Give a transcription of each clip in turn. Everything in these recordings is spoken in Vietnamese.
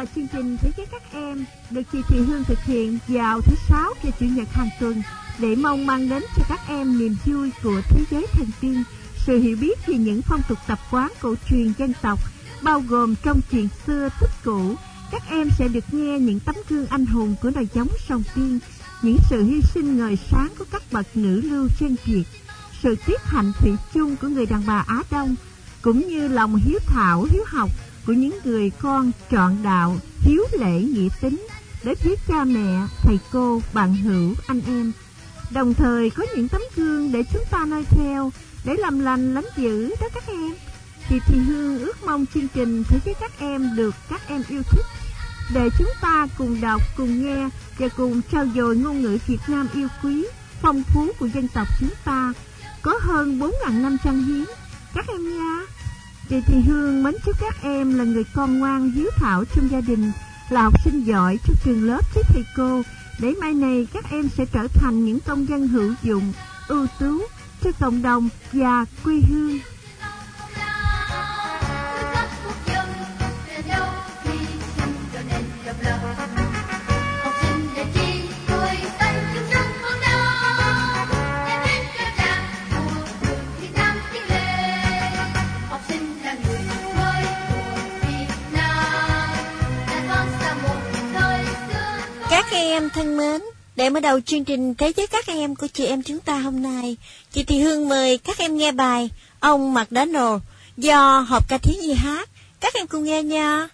chương trình Thế giới các em được chị Thị Hương thực hiện vào thứ Sáu và Chủ nhật hàng tuần để mong mang đến cho các em niềm vui của thế giới thần tiên, sự hiểu biết về những phong tục tập quán cổ truyền dân tộc, bao gồm trong chuyện xưa tích cũ. Các em sẽ được nghe những tấm gương anh hùng của nòi giống sông Tiên, những sự hy sinh ngời sáng của các bậc nữ lưu chân Việt, sự tiếp hạnh thủy chung của người đàn bà Á Đông, cũng như lòng hiếu thảo, hiếu học của những người con trọn đạo, hiếu lễ nghĩa tín đối với cha mẹ, thầy cô, bạn hữu, anh em. Đồng thời có những tấm gương để chúng ta noi theo, để làm lành lánh dữ đó các em. Chị Thị Hương ước mong chương trình Thế giới các em được các em yêu thích, để chúng ta cùng đọc, cùng nghe và cùng trao dồi ngôn ngữ Việt Nam yêu quý, phong phú của dân tộc chúng ta, có hơn 4.500 hiến. Các em nha. Chị Thị Hương mến chúc các em là người con ngoan hiếu thảo trong gia đình, là học sinh giỏi trong trường lớp với thầy cô, để mai này các em sẽ trở thành những công dân hữu dụng, ưu tú cho cộng đồng và quê hương. Các em thân mến, để mở đầu chương trình Thế giới các em của chị em chúng ta hôm nay, chị Thị Hương mời các em nghe bài Ông McDonald do Hợp Ca Thiếu Nhi hát. Các em cùng nghe nha.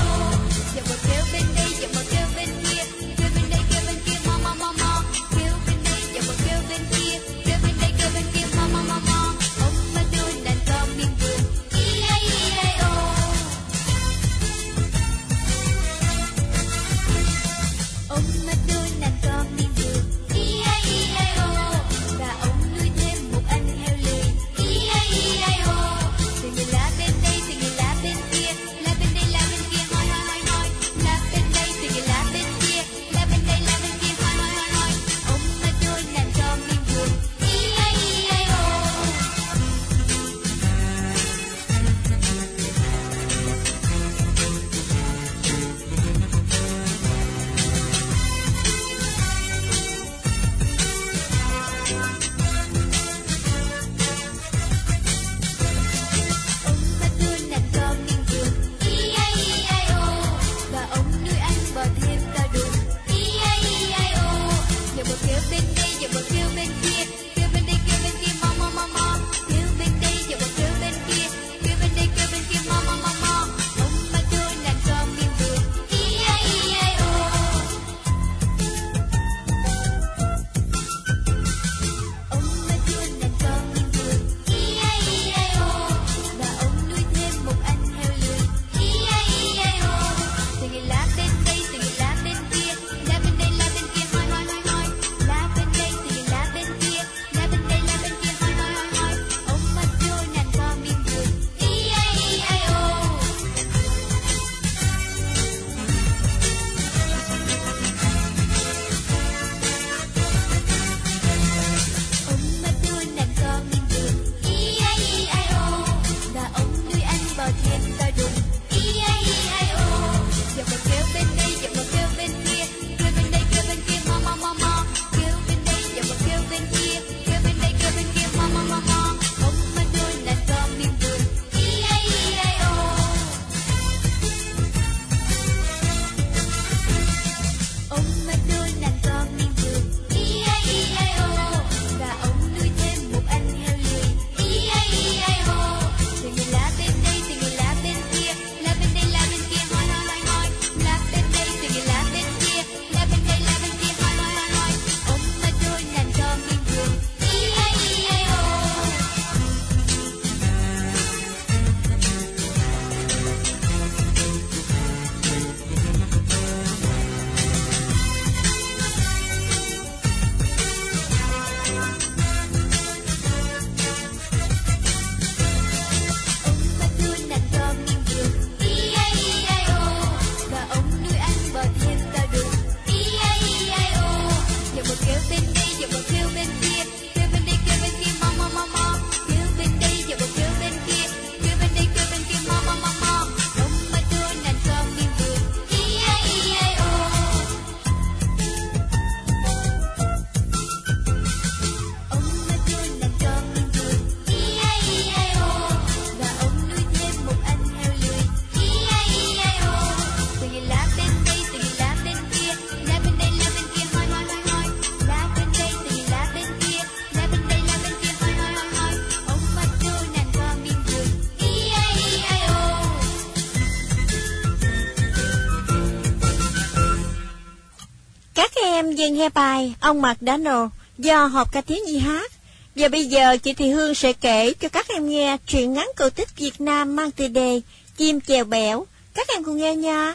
Kêu bên đây, kêu bên kia, kêu bên đây, kêu bên kia, mo mo mo mo. Kêu bên em vừa nghe bài Ông McDonald do Hộp Ca Thiếu Nhi hát. Và bây giờ chị Thị Hương sẽ kể cho các em nghe truyện ngắn cổ tích Việt Nam mang tựa đề Chim Chèo Bẻo. Các em cùng nghe nha.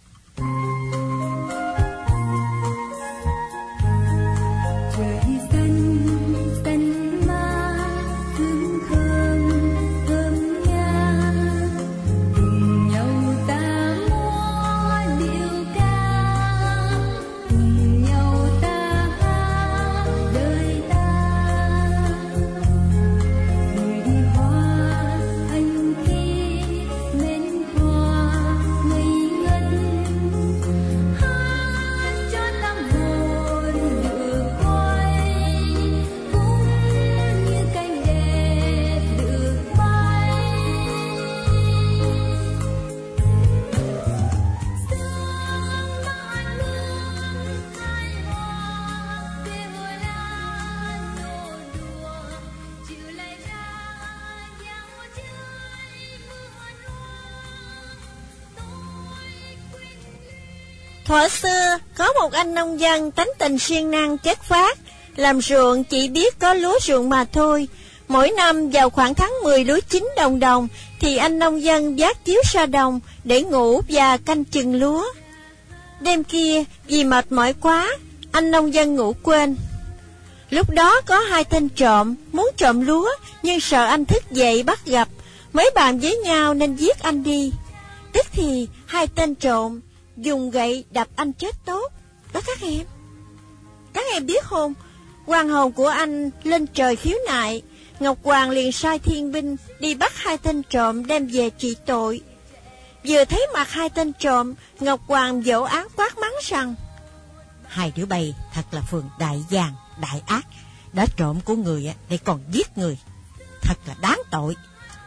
Thuở xưa, có một anh nông dân tánh tình siêng năng chất phác, làm ruộng chỉ biết có lúa ruộng mà thôi. Mỗi năm vào khoảng tháng 10 lúa chín đồng đồng, thì anh nông dân vác chiếu ra đồng để ngủ và canh chừng lúa. Đêm kia, vì mệt mỏi quá, anh nông dân ngủ quên. Lúc đó có hai tên trộm muốn trộm lúa, nhưng sợ anh thức dậy bắt gặp, mới bàn với nhau nên giết anh đi. Tức thì hai tên trộm dùng gậy đập anh chết tốt. Đó các em. Các em biết không, quan hồn của anh lên trời khiếu nại. Ngọc Hoàng liền sai thiên binh đi bắt hai tên trộm đem về trị tội. Vừa thấy mặt hai tên trộm, Ngọc Hoàng vỗ án quát mắng rằng: hai đứa bay thật là phường đại gian, đại ác. Đã trộm của người để còn giết người, thật là đáng tội.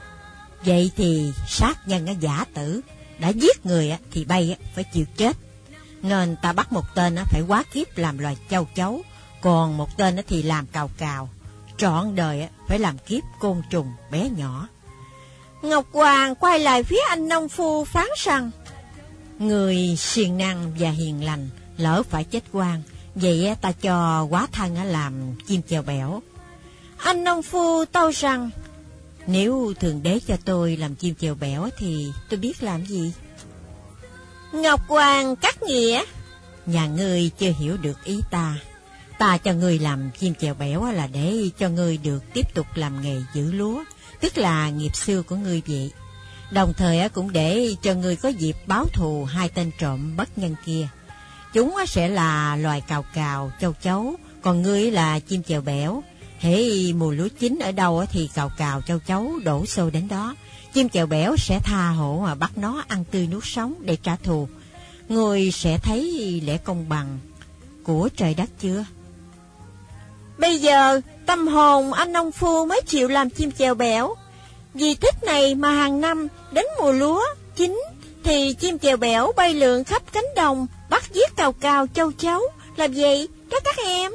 Vậy thì sát nhân giả tử, đã giết người thì bay phải chịu chết. Nên ta bắt một tên phải hóa kiếp làm loài châu chấu, còn một tên thì làm cào cào, trọn đời phải làm kiếp côn trùng bé nhỏ. Ngọc Hoàng quay lại phía anh nông phu phán rằng: người siêng năng và hiền lành lỡ phải chết oan, vậy ta cho hóa thân làm chim chèo bẻo. Anh nông phu tâu rằng: nếu Thượng Đế cho tôi làm chim chèo bẻo thì tôi biết làm gì? Ngọc Hoàng cắt nghĩa: nhà ngươi chưa hiểu được ý ta. Ta cho ngươi làm chim chèo bẻo là để cho ngươi được tiếp tục làm nghề giữ lúa, tức là nghiệp xưa của ngươi vậy. Đồng thời cũng để cho ngươi có dịp báo thù hai tên trộm bất nhân kia. Chúng sẽ là loài cào cào, châu chấu, còn ngươi là chim chèo bẻo. Hễ mùa lúa chín ở đâu thì cào cào, châu chấu đổ xô đến đó. Chim chèo bẻo sẽ tha hổ mà bắt nó ăn tươi nuốt sống để trả thù. Người sẽ thấy lẽ công bằng của trời đất chưa? Bây giờ tâm hồn anh nông phu mới chịu làm chim chèo bẻo. Vì thích này mà hàng năm đến mùa lúa chín thì chim chèo bẻo bay lượn khắp cánh đồng, bắt giết cào cào, châu chấu. Làm vậy đó các em.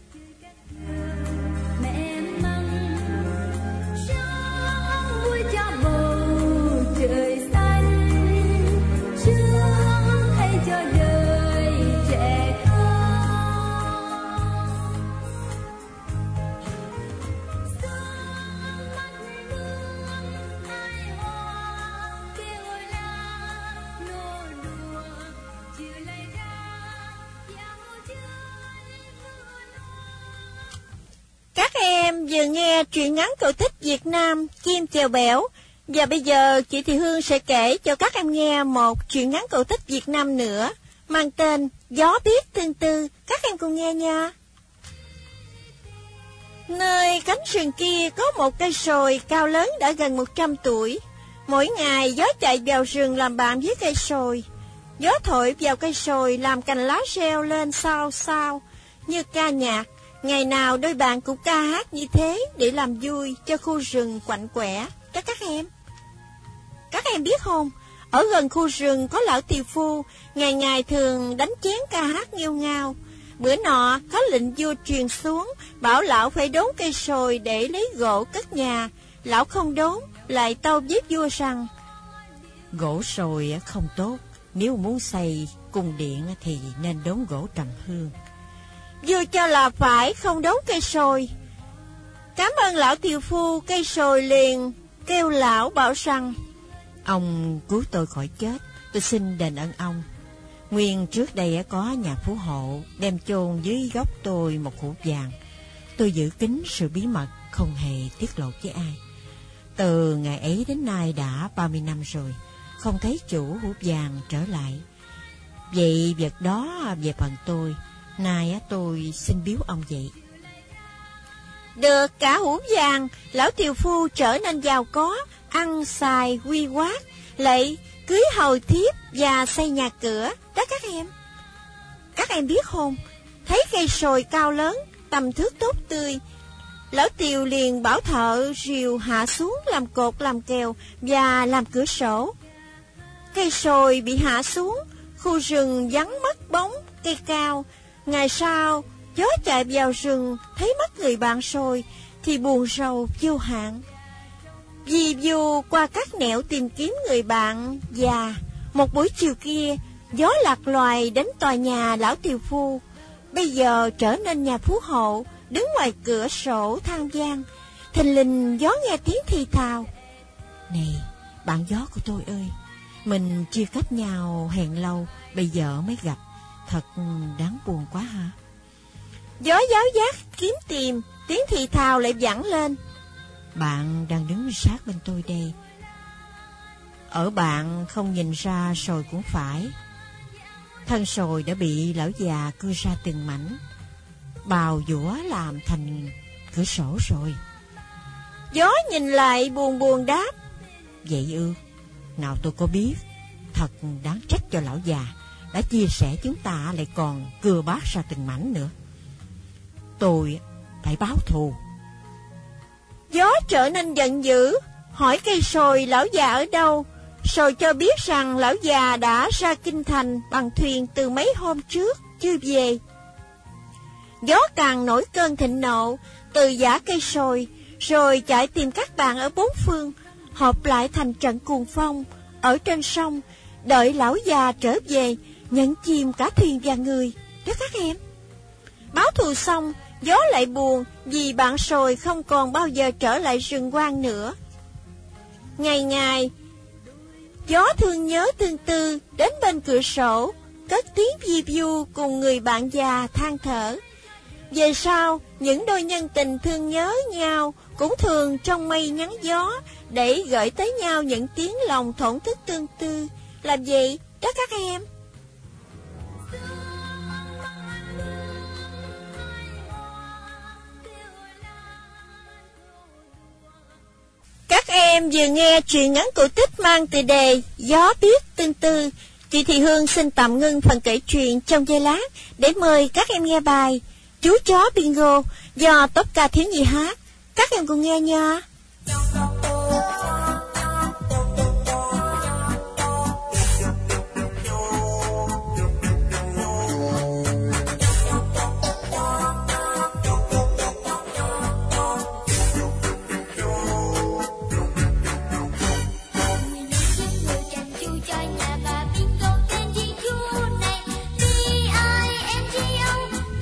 Trời xanh trước hay cho đời trẻ thơ. Sương mắt mưa hai hoa kêu la nô đùa, chiều lại ra dạo chơi mưa loa. Các em vừa nghe truyện ngắn cổ tích Việt Nam Chim Chèo Bẻo. Và bây giờ chị Thị Hương sẽ kể cho các em nghe một truyện ngắn cổ tích Việt Nam nữa, mang tên Gió Biết Tương Tư. Các em cùng nghe nha. Nơi cánh rừng kia có một cây sồi cao lớn đã gần 100 tuổi. Mỗi ngày gió chạy vào rừng làm bạn với cây sồi. Gió thổi vào cây sồi làm cành lá reo lên xao xao như ca nhạc. Ngày nào đôi bạn cũng ca hát như thế để làm vui cho khu rừng quạnh quẻ. Đó các em. Các em biết không, ở gần khu rừng có lão tiều phu, ngày ngày thường đánh chén ca hát nghêu ngao. Bữa nọ có lệnh vua truyền xuống, bảo lão phải đốn cây sồi để lấy gỗ cất nhà. Lão không đốn, lại tâu với vua rằng: gỗ sồi không tốt, nếu muốn xây cung điện thì nên đốn gỗ trầm hương. Vua cho là phải không đốn cây sồi. Cảm ơn lão tiều phu. Cây sồi liền kêu lão bảo rằng: ông cứu tôi khỏi chết, tôi xin đền ơn ông. Nguyên trước đây có nhà phú hộ đem chôn dưới gốc tôi một hũ vàng. Tôi giữ kín sự bí mật, không hề tiết lộ với ai. Từ ngày ấy đến nay đã 30 năm rồi, không thấy chủ hũ vàng trở lại. Vậy vật đó về phần tôi, nay tôi xin biếu ông vậy. Được cả hũ vàng, lão tiều phu trở nên giàu có, ăn xài quy quát, lại cưới hầu thiếp và xây nhà cửa. Đó các em biết không, thấy cây sồi cao lớn, tầm thước tốt tươi, lão tiều liền bảo thợ rìu hạ xuống làm cột, làm kèo và làm cửa sổ. Cây sồi bị hạ xuống, khu rừng vắng mất bóng cây cao. Ngày sau gió chạy vào rừng, thấy mất người bạn sồi thì buồn rầu vô hạn. Vì dù qua các nẻo tìm kiếm người bạn già, một buổi chiều kia, gió lạc loài đến tòa nhà lão tiều phu, bây giờ trở nên nhà phú hộ, đứng ngoài cửa sổ than vang. Thình lình gió nghe tiếng thì thào: này, bạn gió của tôi ơi, mình chia cách nhau hẹn lâu, bây giờ mới gặp, thật đáng buồn quá ha. Gió giáo giác kiếm tìm, tiếng thì thào lại vẳng lên: bạn đang đứng sát bên tôi đây. Ở bạn không nhìn ra sồi cũng phải. Thân sồi đã bị lão già cưa ra từng mảnh, bào dũa làm thành cửa sổ rồi. Gió nhìn lại buồn buồn đáp: vậy ư? Nào tôi có biết. Thật đáng trách cho lão già, đã chia sẻ chúng ta lại còn cưa bát ra từng mảnh nữa. Tôi phải báo thù. Gió trở nên giận dữ, hỏi cây sồi lão già ở đâu. Sồi cho biết rằng lão già đã ra kinh thành bằng thuyền từ mấy hôm trước, chưa về. Gió càng nổi cơn thịnh nộ, từ giã cây sồi, rồi chạy tìm các bạn ở bốn phương, họp lại thành trận cuồng phong ở trên sông, đợi lão già trở về, nhận chìm cả thuyền và người. Đó các em. Báo thù xong, gió lại buồn vì bạn sồi không còn bao giờ trở lại rừng hoang nữa. Ngày ngày, gió thương nhớ tương tư đến bên cửa sổ, cất tiếng vi vu cùng người bạn già than thở. Về sau, những đôi nhân tình thương nhớ nhau cũng thường trong mây nhắn gió để gửi tới nhau những tiếng lòng thổn thức tương tư. Làm vậy đó các em. Các em vừa nghe truyện ngắn cổ tích mang tựa đề Gió Tuyết Tương Tư. Chị Thị Hương xin tạm ngưng phần kể chuyện trong giây lát để mời các em nghe bài Chú Chó Bingo do Tốp Ca Thiếu Nhi hát. Các em cùng nghe nha.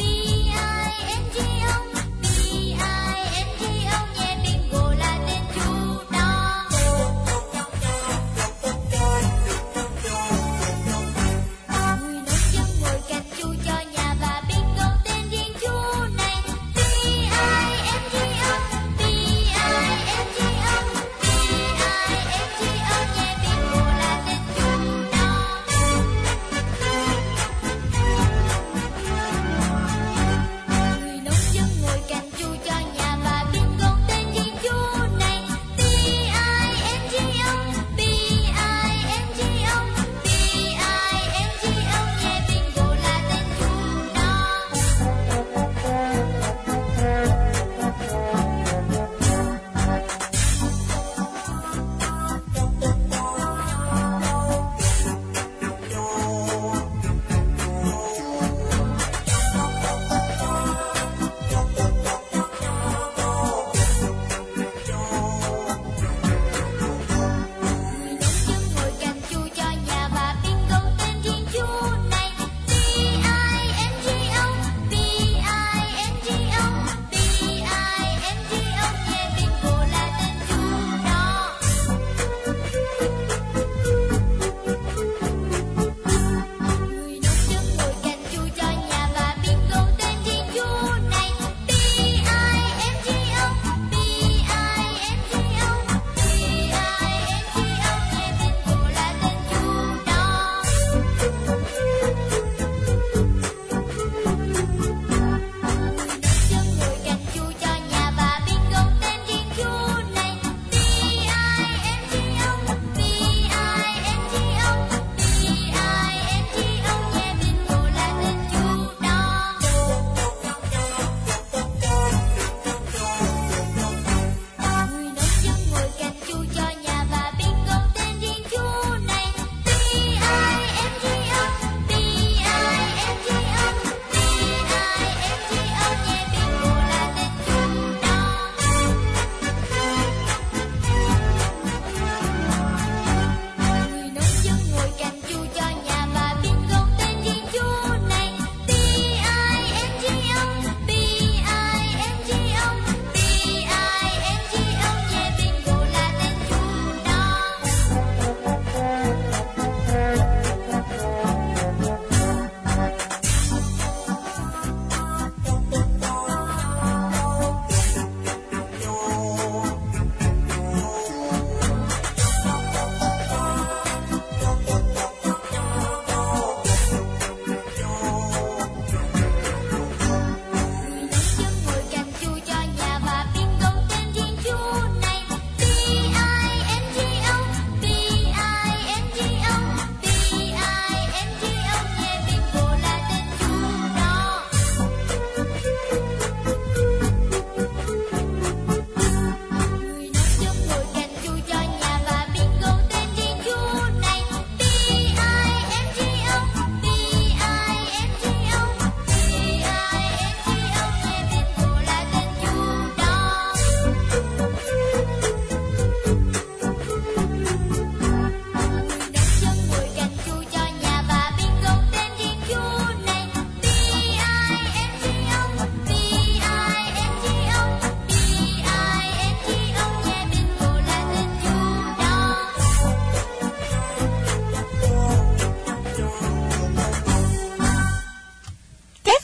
Bingo là tên chú.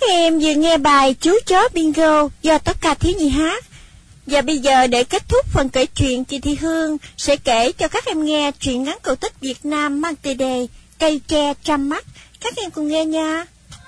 em vừa nghe bài Chú Chó Bingo do Tốp Ca Thiếu Nhi hát. Và bây giờ để kết thúc phần kể chuyện, chị Thị Hương sẽ kể cho các em nghe truyện ngắn cổ tích Việt Nam mang tựa đề Cây tre trăm mắt. Các em cùng nghe nha.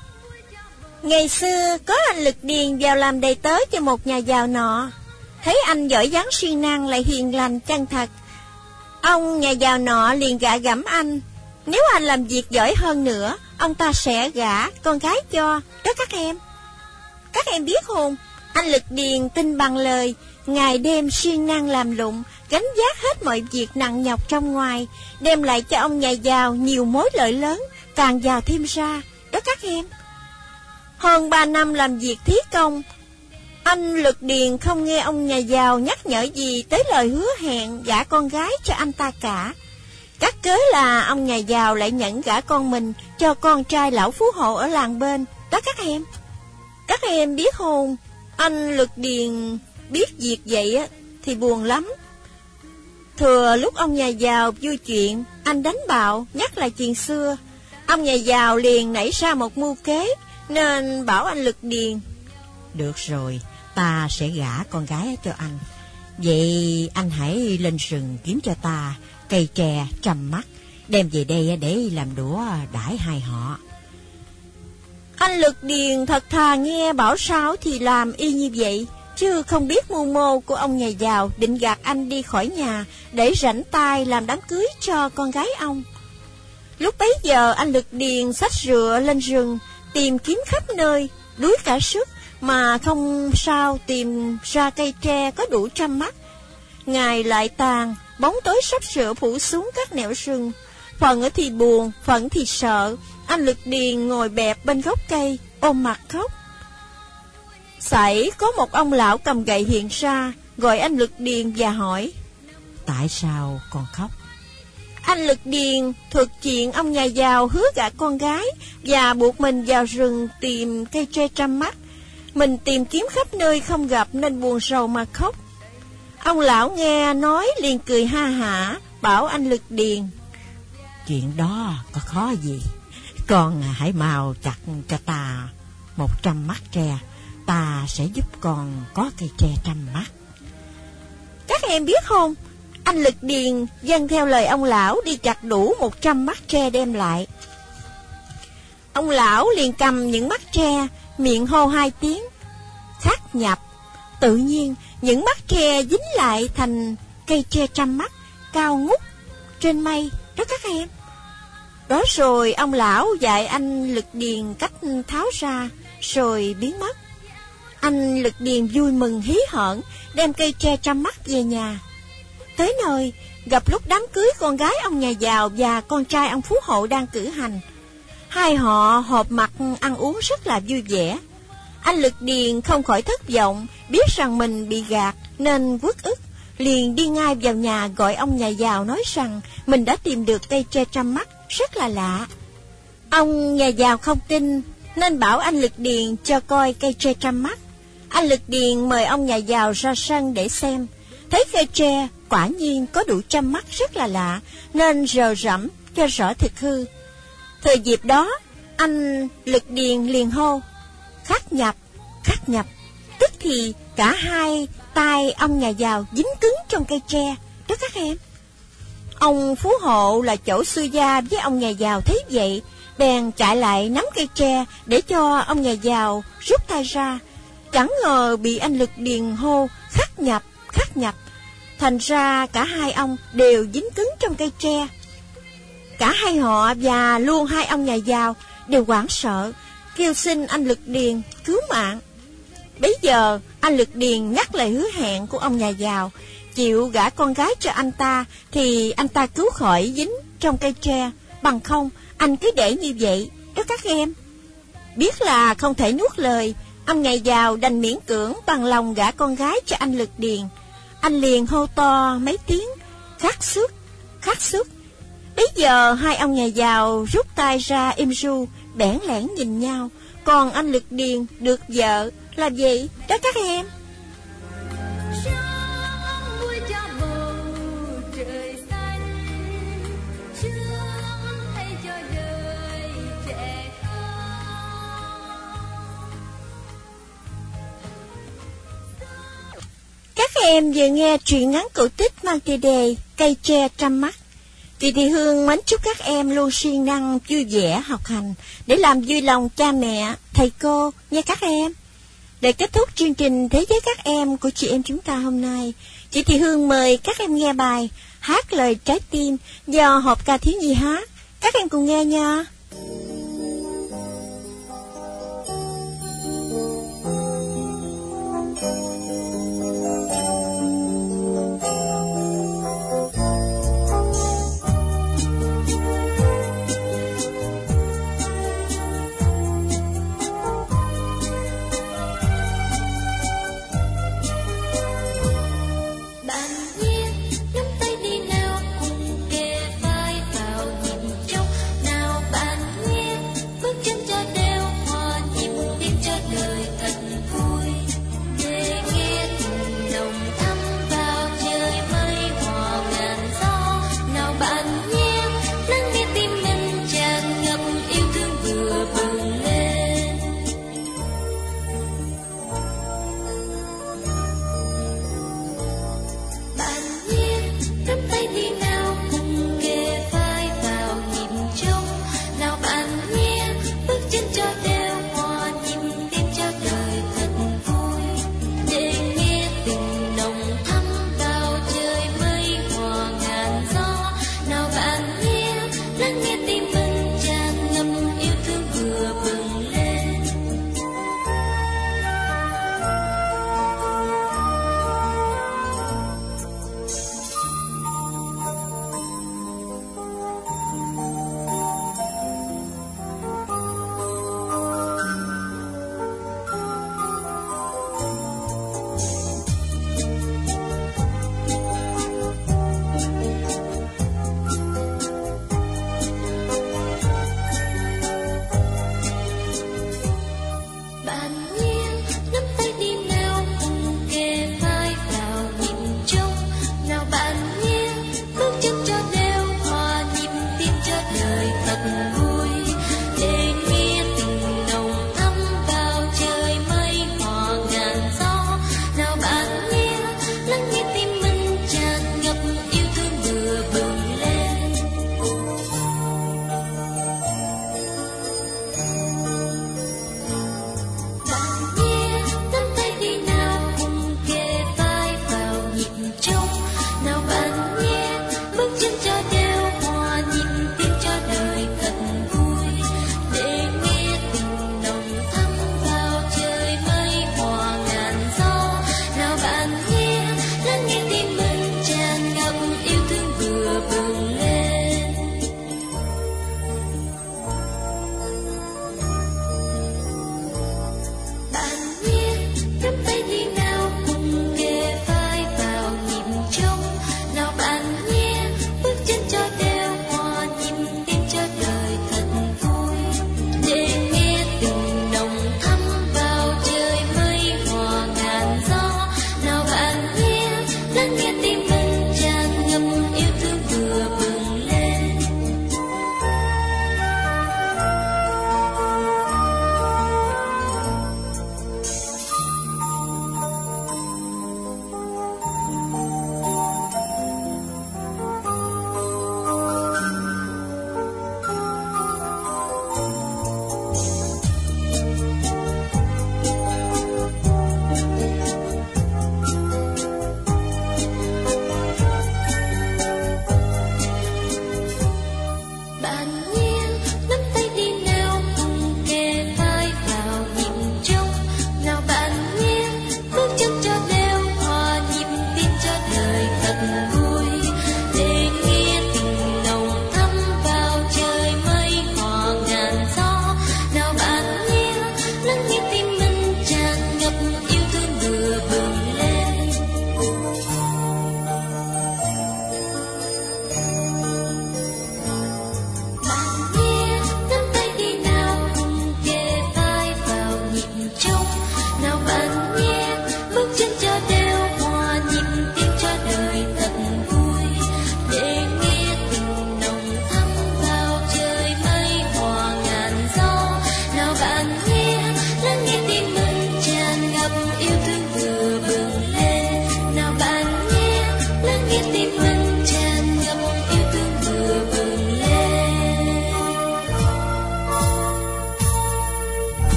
Ngày xưa có anh Lực Điền vào làm đầy tớ cho một nhà giàu nọ. Thấy anh giỏi giang siêng năng lại hiền lành chân thật, ông nhà giàu nọ liền gạ gẫm anh. Nếu anh làm việc giỏi hơn nữa, ông ta sẽ gả con gái cho. Đó các em. Các em biết không, anh Lực Điền tin bằng lời, ngày đêm siêng năng làm lụng, gánh vác hết mọi việc nặng nhọc trong ngoài, đem lại cho ông nhà giàu nhiều mối lợi lớn, càng giàu thêm ra. Đó các em. Hơn 3 năm làm việc thí công, anh Lực Điền không nghe ông nhà giàu nhắc nhở gì tới lời hứa hẹn gả con gái cho anh ta cả. Cắt cớ là ông nhà giàu lại nhận gả con mình cho con trai lão phú hộ ở làng bên. Đó các em. Các em biết không, anh Lực Điền biết việc vậy á thì buồn lắm. Thừa lúc ông nhà giàu vui chuyện, anh đánh bạo nhắc lại chuyện xưa. Ông nhà giàu liền nảy ra một mưu kế, nên bảo anh Lực Điền: được rồi, ta sẽ gả con gái cho anh. Vậy anh hãy lên rừng kiếm cho ta cây tre trăm mắt, đem về đây để làm đũa đãi hai họ. Anh Lực Điền thật thà nghe bảo sao thì làm y như vậy, chứ không biết mưu mô của ông nhà giàu định gạt anh đi khỏi nhà để rảnh tay làm đám cưới cho con gái ông. Lúc bấy giờ anh Lực Điền xách rựa lên rừng tìm kiếm khắp nơi, đuối cả sức mà không sao tìm ra cây tre có đủ trăm mắt. Ngày lại tàn, bóng tối sắp sửa phủ xuống các nẻo rừng. Phần thì buồn, phần thì sợ. Anh Lực Điền ngồi bẹp bên gốc cây, ôm mặt khóc. Sảy có một ông lão cầm gậy hiện ra, gọi anh Lực Điền và hỏi: tại sao con khóc? Anh Lực Điền thuật chuyện ông nhà giàu hứa gả con gái và buộc mình vào rừng tìm cây tre trăm mắt. Mình tìm kiếm khắp nơi không gặp nên buồn rầu mà khóc. Ông lão nghe nói liền cười ha hả, bảo anh Lực Điền: chuyện đó có khó gì, con hãy mau chặt cho ta 100 mắt tre, ta sẽ giúp con có cây tre trăm mắt. Các em biết không, anh Lực Điền dâng theo lời ông lão đi chặt đủ 100 mắt tre đem lại. Ông lão liền cầm những mắt tre, miệng hô 2 tiếng khắc nhập. Tự nhiên những mắt tre dính lại thành cây tre trăm mắt cao ngút trên mây. Đó các em. Đó rồi ông lão dạy anh Lực Điền cách tháo ra rồi biến mất. Anh Lực Điền vui mừng hí hởn đem cây tre trăm mắt về nhà. Tới nơi gặp lúc đám cưới con gái ông nhà giàu và con trai ông phú hộ đang cử hành. Hai họ họp mặt ăn uống rất là vui vẻ. Anh Lực Điền không khỏi thất vọng, biết rằng mình bị gạt nên uất ức, liền đi ngay vào nhà gọi ông nhà giàu nói rằng mình đã tìm được cây tre trăm mắt rất là lạ. Ông nhà giàu không tin nên bảo anh Lực Điền cho coi cây tre trăm mắt. Anh Lực Điền mời ông nhà giàu ra sân để xem. Thấy cây tre quả nhiên có đủ trăm mắt rất là lạ, nên rờ rẫm cho rõ thực hư. Thời dịp đó, anh Lực Điền liền hô khắc nhập, khắc nhập. Tức thì cả hai tay ông nhà giàu dính cứng trong cây tre. Đó các em. Ông phú hộ là chỗ xưa gia với ông nhà giàu thấy vậy, bèn chạy lại nắm cây tre để cho ông nhà giàu rút tay ra. Chẳng ngờ bị anh Lực Điền hô khắc nhập, khắc nhập. Thành ra cả hai ông đều dính cứng trong cây tre. Cả hai họ và luôn hai ông nhà giàu đều hoảng sợ, kêu xin anh Lực Điền cứu mạng. Bấy giờ anh Lực Điền nhắc lời hứa hẹn của ông nhà giàu, chịu gả con gái cho anh ta thì anh ta cứu khỏi dính trong cây tre, bằng không anh cứ để như vậy. Đó các em. Biết là không thể nuốt lời, ông nhà giàu đành miễn cưỡng bằng lòng gả con gái cho anh Lực Điền. Anh liền hô to mấy tiếng khắc xuất, khắc xuất. Bấy giờ hai ông nhà giàu rút tay ra im ru, bẽn lẽn nhìn nhau. Còn anh Lực Điền được vợ là vậy đó các em. em vừa nghe truyện ngắn cổ tích mang tiêu đề Cây tre trăm mắt. Chị Thị Hương mến chúc các em luôn siêng năng vui vẻ học hành để làm vui lòng cha mẹ, thầy cô nha các em. Để kết thúc chương trình Thế giới các em của chị em chúng ta hôm nay, chị Thị Hương mời các em nghe bài Hát lời trái tim do Hộp ca thiếu nhi hát. Các em cùng nghe nha. Bạn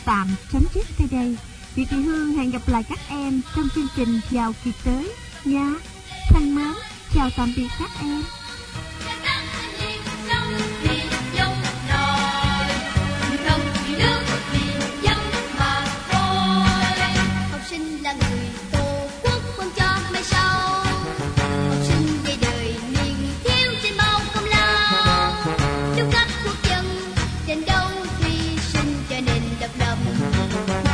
tạm chấm dứt tại đây. Chị Thị Hương hẹn gặp lại các em trong chương trình vào kỳ tới nha. Thân mến, chào tạm biệt các em. Học sinh là người tổ quốc không cho mai sau. Học sinh dạy đời miền thiếu trên bao công lao. Lúc các quốc dân tranh đấu hy sinh cho nền độc lập.